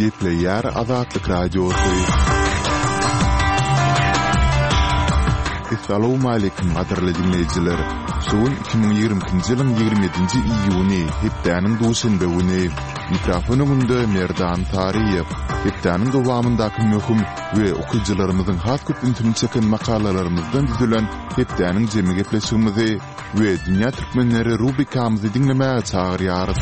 Gepleyer Azatlyk Radiosu. Assalamu alaykum qadarly dinleyijiler. Şol 2020-nji ýylyň 27-nji iýuny hepdäniň duşanbe güni mikrofonunda Merdan Tariýew. Hepdäniň dowamyndaky möhüm we okuwçylarymyzyň has köp ünitini çeken makalalarymyzdan düzülen hepdäniň jemi gepleşigimizi we dünýä türkmenleri rubrikamyzy dinlemäge çagyrýarys.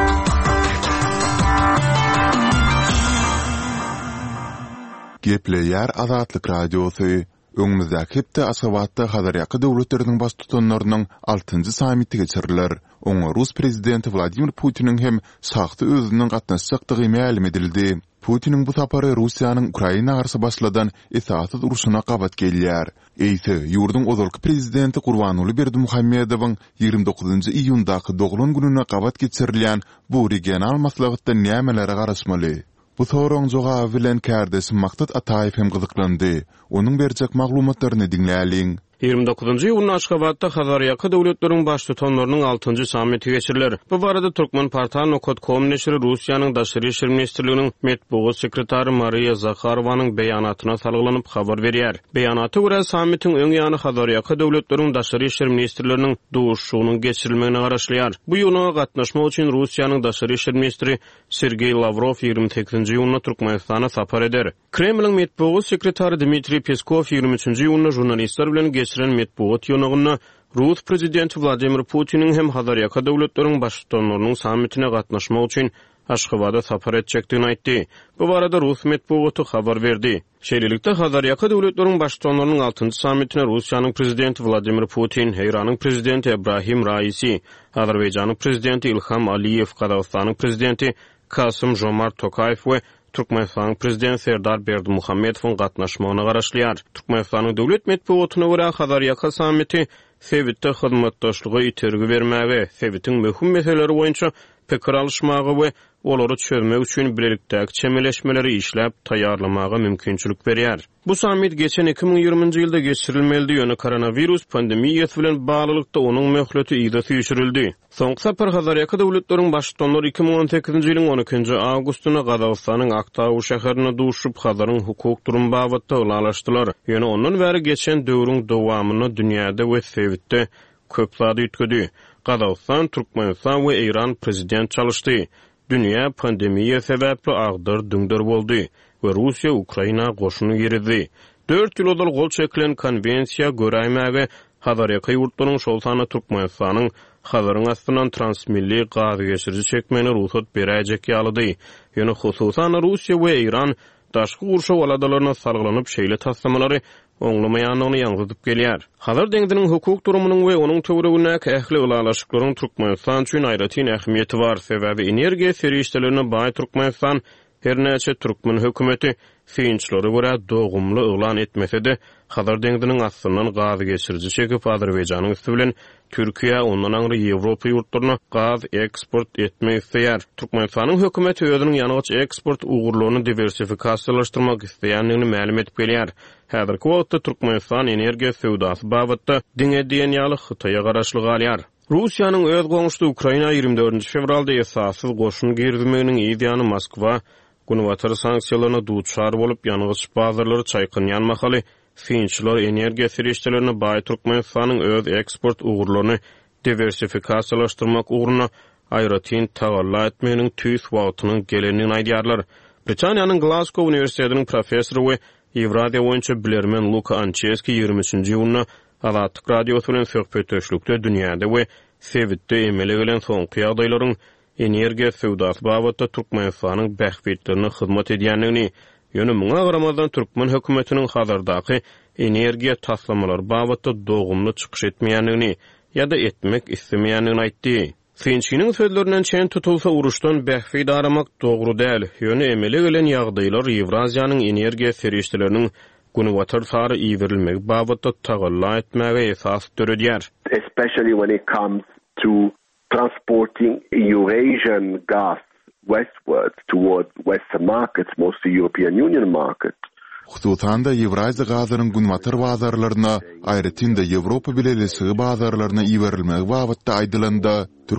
Gepleyer Azatlyk Radiosu. Öňümizde hepde Aşgabatda Hazarýaky döwletleriniň baş tutanlarynyň 6-njy samiti geçiriler. Oňa Rus prezidenti Vladimir Putinin hem şahsy özüniň gatnaşjakdygy ma'lum edildi. Putinin bu sapary Russiýanyň Ukraina garşy başladan esassız uruşuna gabat gelýär. Eýse ýurdun ozalky prezidenti Gurbanuly Berdimuhammedowyň 29-njy iýundaky doglan gününe gabat geçirilýän bu regional maslahatda nämelere garaşmaly? Bu soraň jogaby bilen kärdeşim Maktat Ataýew hem gyzyklandy. Onuň berjek maglumatlaryny dinläliň. 29-njy ýylyň Aşgabatda Hazarýaky döwletleriniň baş tutanlarynyň 6-njy samiti geçiriler. Bu barada Türkmen Partan Okot.com neşri Russiýanyň daşary işler ministrliginiň medeniýet sekretary Mariya Zakharowanyň beýanatyna salgylanyp habar berýär. Beýanaty görä samitiň öň ýany Hazarýaky döwletleriniň daşary işler ministrliginiň duşugynyň geçirilmegine garaşlýar. Bu ýylyna gatnaşmak üçin Russiýanyň daşary işler ministri Sergey Lavrov 28-nji ýylyna Türkmenistana sapar eder. Kremliň medeniýet sekretary Dmitri Peskov 23-nji ýylyna jurnalistler bilen geçiren medeniýet ýygynyna Rus prezidenti Vladimir Putinin hem Hazarýaky döwletleriniň baş tutanlarynyň samitine gatnaşmak üçin Aşgabatda sapar etjekdigini aýtdy. Bu barada Rus medeniýeti habar berdi. Şeýlelikde Hazarýaky döwletleriniň baş tutanlarynyň 6-njy samitine Russiýanyň prezidenti Vladimir Putin, Eýranyň prezidenti Ebrahim Raisi, Azerbaýjanyň prezidenti Ilham Aliýew, Qazaqstanyň prezidenti Kasym-Jomart Tokayew we Türkmenistanyň prezidenti Serdar Berdimuhammedowyň gatnaşmagyna garaşlýar. Türkmenistanyň döwlet medeniýetine görä Hazarýaky samiti Sewitde hyzmatdaşlygy itergi bermäge, Sewitiň möhüm meseleri boýunça pikir alışmagy we olary çözmek üçin birlikdäki çemeleşmeleri işläp taýýarlamaga mümkinçilik berýär. Bu samit geçen 2020-njy ýylda geçirilmeli ýöne koronavirus pandemiýasy bilen baglykda onuň möhleti ýyda süýşürildi. Soňky sapar Hazarýaky döwletleriniň baş tutanlary 2018-nji ýylyň 12-nji awgustyna Qazaqstanyň Aktaw şäherine duşup Hazaryň hukuk durumy babatda ulalaşdylar. Ýöne ondan bäri geçen döwrüň dowamyny dünýäde we Sewitde köp zady ýetgedi. Qazaqstan, Türkmenistan we Eýran prezident çalışdy. Dünya pandemiýa sebäpli agdyr düňdür boldy we Russiýa Ukraina goşuny girdi. 4 ýyl odal gol çekilen konvensiýa göräýmäge Hazarýaky ýurtlarynyň şol sany Türkmenistanyň Hazaryň astynan transmilli gazy geçirji çekmegine ruhsat berýäjek ýalydy. Ýöne hususan Russiýa we Eýran daşky gurşa waladalaryna sargylanyp şeýle taslamalary oňlamaýanyny ýaňratyp gelýär. Hazar deňdiniň hukuk durumynyň we onuň töweregine ähli ulalaşyklaryň Türkmenistan üçin aýratyn ähmiýeti bar. Sebäbi energiýa serişdelerine baý Türkmenistan her näçe türkmen hökümeti fiýinçleri görä dogumly elan etmese-de Hazar deňdiniň astynyň gazy geçirji çekip Azerbaýjanyň üstü bilen Türkiýe ondan aňry Ýewropa ýurtlaryna gaz eksport etmek isleýär. Türkmenistanyň hökümeti özüniň ýanygyç eksport ugurlaryny diversifikasiýalaşdyrmak isleýänligini ma'lum etip gelýär. Häzirki wagtda Türkmenistan energiýa sowdasy babatda diňe diýen ýaly Hytaýa garaşly galýar. Russiýanyň öz goňuşdy Ukraina 24 fevralda esassız goşun girdimeginiň ýygyny Moskwa Gunwatar sanksiýalaryna duçar bolup ýanygyç bazarlary çaýkynýan mahaly fiýinçiler energiýa serişdelerine baý Türkmenistanyň öz eksport ugurlaryny diversifikasiýalaşdyrmak ugruna aýratyn tagalla etmeginiň tüýs wagtynyň gelenini aýdýarlar. Britaniýanyň Glasgow Uniwersitetiniň professory we Ýewraziýa boýunça bilermen Luka Ancheski 23-nji ýylyna Azatlyk Radiosu bilen söhbetdeşlikde dünýäde we Sewitde emele gelen soňky ýagdaýlaryň energiýa sowdasy babatda Türkmenistanyň bähbetlerine hyzmat edýänligini, ýöne muňa garamazdan Türkmen hökümetiniň hazardaky energiýa taslamalary babatda dogumly çykyş etmeýänligini ýa-da etmek islemeýänligini aýtdy. Fiýinçiniň sözlerinden çen tutulsa uruşdan bähbet aramak dogry däl. Ýöne emele gelen ýagdaýlar Ýewraziýanyň energiýa serişdeleriniň Gunwatar sary iýdirilmegi babatda tagalla etmäge esas töredýär. Especially when it comes to transporting Eurasian gas westwards towards Western markets, mostly European Union markets. Hususan da Ýewraziýa gazynyň Gunwatar bazarlaryna, aýratyn da Ýewropa bilen elesigi bazarlaryna iýerilmegi babatda aýdylanda